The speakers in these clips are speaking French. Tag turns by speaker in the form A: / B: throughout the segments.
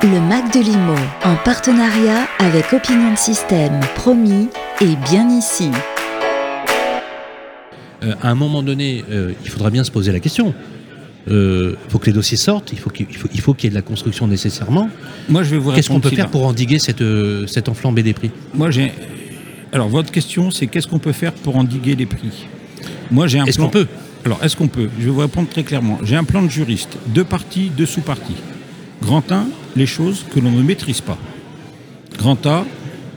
A: Le Mac de Limo, en partenariat avec Opinion System, promis et bien ici.
B: À un moment donné, il faudra bien se poser la question. Il faut que les dossiers sortent, il faut qu'il y ait de la construction nécessairement.
C: Moi, je vais vous
B: Qu'est-ce qu'on peut
C: répondre,
B: faire pour endiguer cette enflambée des prix ?
C: Alors, votre question, c'est qu'est-ce qu'on peut faire pour endiguer les prix ? Moi, j'ai un
B: Est-ce
C: plan.
B: qu'on peut ?
C: Alors, est-ce qu'on peut ? Je vais vous répondre très clairement. J'ai un plan de juriste, 2 parties, 2 sous-parties. Grand 1, les choses que l'on ne maîtrise pas. Grand A,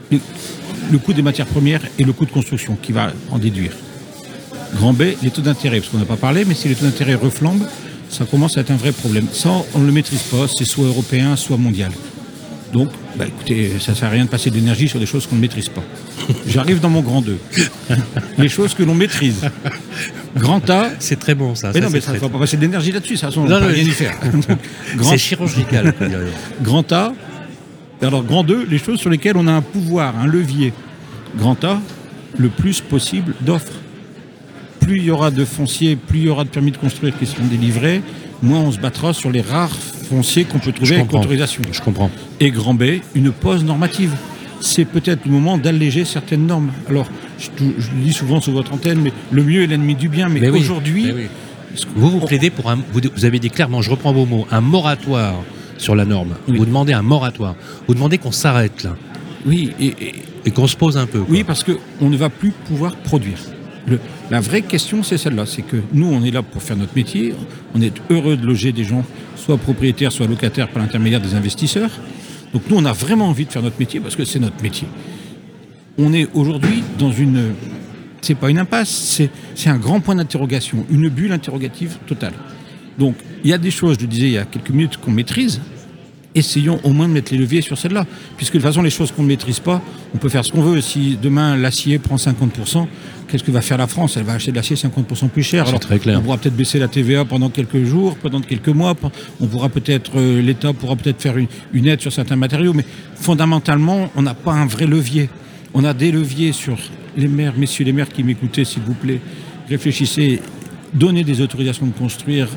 C: le coût des matières premières et le coût de construction qui va en déduire. Grand B, les taux d'intérêt, parce qu'on n'a pas parlé, mais si les taux d'intérêt reflambent, ça commence à être un vrai problème. Ça, on ne le maîtrise pas, c'est soit européen, soit mondial. Donc, écoutez, ça ne sert à rien de passer de l'énergie sur des choses qu'on ne maîtrise pas. J'arrive dans mon grand 2. Les choses que l'on maîtrise. Grand A...
B: C'est très bon ça.
C: Mais non, mais il ne faut pas passer de l'énergie là-dessus, ça, on ne peut rien y faire.
B: C'est chirurgical.
C: Grand A, alors grand 2, les choses sur lesquelles on a un pouvoir, un levier. Grand A, le plus possible d'offres. Plus il y aura de fonciers, plus il y aura de permis de construire qui seront délivrés, moins on se battra sur les rares fonciers qu'on peut trouver avec autorisation.
B: Je comprends.
C: Et grand B, une pause normative. C'est peut-être le moment d'alléger certaines normes. Alors, je le dis souvent sur votre antenne, mais le mieux est l'ennemi du bien. Mais aujourd'hui...
B: Oui. Vous plaidez pour vous avez dit clairement, je reprends vos mots, un moratoire sur la norme. Oui. Vous demandez un moratoire. Vous demandez qu'on s'arrête là.
C: Oui.
B: Et qu'on se pose un peu. Quoi.
C: Oui, parce qu'on ne va plus pouvoir produire. La vraie question, c'est celle-là. C'est que nous, on est là pour faire notre métier. On est heureux de loger des gens, soit propriétaires, soit locataires, par l'intermédiaire des investisseurs. Donc nous, on a vraiment envie de faire notre métier parce que c'est notre métier. On est aujourd'hui dans une... C'est pas une impasse, c'est un grand point d'interrogation, une bulle interrogative totale. Donc il y a des choses, je le disais il y a quelques minutes, qu'on maîtrise. Essayons au moins de mettre les leviers sur celle-là. Puisque de toute façon, les choses qu'on ne maîtrise pas, on peut faire ce qu'on veut. Si demain, l'acier prend 50%, qu'est-ce que va faire la France ? Elle va acheter de l'acier 50% plus cher.
B: Alors, très clair.
C: On pourra peut-être baisser la TVA pendant quelques jours, pendant quelques mois. On pourra peut-être, l'État pourra peut-être faire une aide sur certains matériaux. Mais fondamentalement, on n'a pas un vrai levier. On a des leviers sur les maires. Messieurs les maires qui m'écoutez, s'il vous plaît, réfléchissez. Donnez des autorisations de construire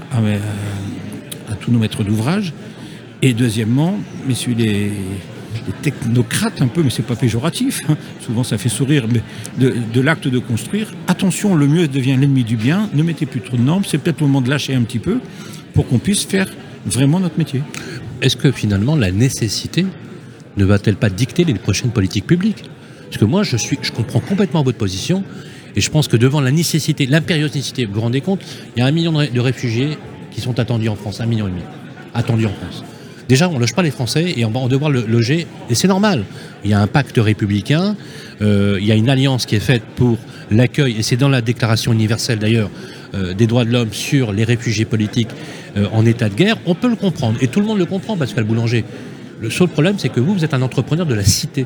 C: à tous nos maîtres d'ouvrage. Et deuxièmement, messieurs les technocrates un peu, mais c'est pas péjoratif, hein. Souvent ça fait sourire, mais de l'acte de construire, attention, le mieux devient l'ennemi du bien, ne mettez plus trop de normes, c'est peut-être le moment de lâcher un petit peu pour qu'on puisse faire vraiment notre métier.
B: Est-ce que finalement la nécessité ne va-t-elle pas dicter les prochaines politiques publiques ? Parce que moi je comprends complètement votre position, et je pense que devant la nécessité, l'impérieuse nécessité, vous vous rendez compte, il y a 1 million de réfugiés qui sont attendus en France, 1,5 million, attendus en France. Déjà, on ne loge pas les Français et on va devoir le loger, et c'est normal. Il y a un pacte républicain, il y a une alliance qui est faite pour l'accueil, et c'est dans la Déclaration universelle d'ailleurs, des droits de l'homme sur les réfugiés politiques en état de guerre. On peut le comprendre, et tout le monde le comprend, Pascal Boulanger. Le seul problème, c'est que vous êtes un entrepreneur de la cité.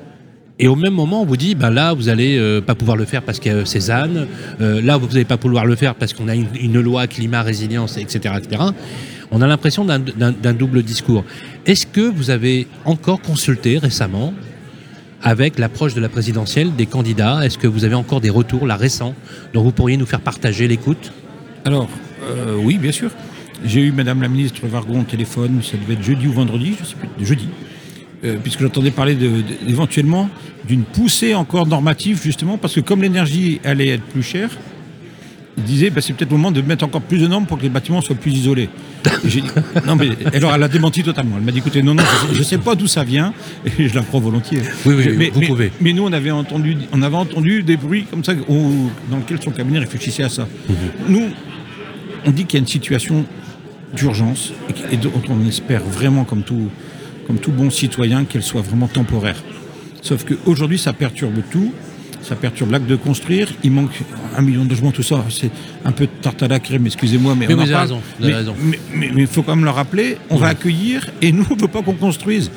B: Et au même moment, on vous dit, là, vous n'allez pas pouvoir le faire parce qu'il y a Cézanne, là, vous n'allez pas pouvoir le faire parce qu'on a une loi climat, résilience, etc., etc. On a l'impression d'un double discours. Est-ce que vous avez encore consulté récemment avec l'approche de la présidentielle des candidats ? Est-ce que vous avez encore des retours, là, récents, dont vous pourriez nous faire partager l'écoute ?
C: Alors, oui, bien sûr. J'ai eu Madame la ministre Vargon au téléphone, ça devait être jeudi ou vendredi, je ne sais plus, jeudi, puisque j'entendais parler éventuellement d'une poussée encore normative, justement, parce que comme l'énergie allait être plus chère, il disait c'est peut-être le moment de mettre encore plus de normes pour que les bâtiments soient plus isolés. Et j'ai dit, non, mais alors elle a démenti totalement. Elle m'a dit, écoutez, non, je ne sais pas d'où ça vient, et je la crois volontiers.
B: Oui, vous pouvez.
C: Mais nous, on avait entendu des bruits comme ça, dans lesquels son cabinet réfléchissait à ça. Nous, on dit qu'il y a une situation d'urgence, et dont on espère vraiment, comme tout bon citoyen, qu'elle soit vraiment temporaire. Sauf qu'aujourd'hui, ça perturbe tout. Ça perturbe l'acte de construire, il manque 1 million de logements, tout ça, c'est un peu de tarte à la crème, excusez-moi, mais on en parle.
B: Vous avez raison.
C: Mais il faut quand même le rappeler, on va accueillir et nous, on ne veut pas qu'on construise.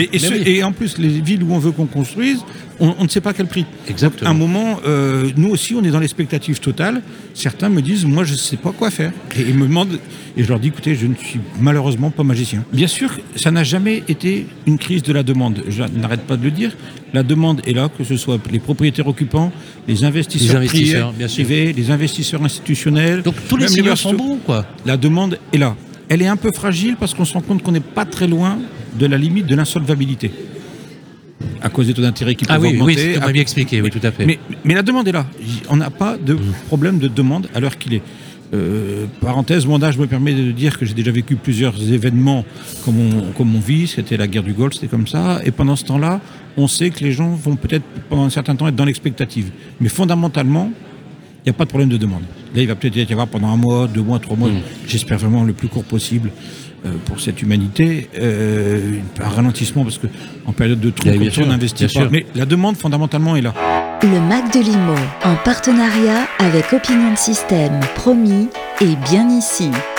C: Et en plus, les villes où on veut qu'on construise, on ne sait pas quel prix.
B: Exactement.
C: À un moment, nous aussi, on est dans l'expectative totale. Certains me disent, moi, je ne sais pas quoi faire. Et ils me demandent, et je leur dis, écoutez, je ne suis malheureusement pas magicien. Bien sûr, ça n'a jamais été une crise de la demande. Je n'arrête pas de le dire. La demande est là, que ce soit les propriétaires occupants, les investisseurs privés, les investisseurs institutionnels.
B: Donc tous les signaux sont bons, quoi.
C: La demande est là. Elle est un peu fragile parce qu'on se rend compte qu'on n'est pas très loin de la limite de l'insolvabilité. À cause des taux d'intérêt qui peuvent augmenter.
B: Oui, c'est bien expliqué, oui, tout à fait.
C: Mais la demande est là. On n'a pas de problème de demande à l'heure qu'il est. Parenthèse, mon âge me permet de dire que j'ai déjà vécu plusieurs événements comme on vit. C'était la guerre du Golfe, c'était comme ça. Et pendant ce temps-là, on sait que les gens vont peut-être pendant un certain temps être dans l'expectative. Mais fondamentalement, il n'y a pas de problème de demande. Là, il va peut-être y avoir pendant 1 mois, 2 mois, 3 mois, j'espère vraiment le plus court possible pour cette humanité, un ralentissement parce qu'en période de trou, comme ça, on n'investit pas. Mais la demande, fondamentalement, est là.
A: Le Mac de Limo, en partenariat avec Opinion System, promis, et bien ici.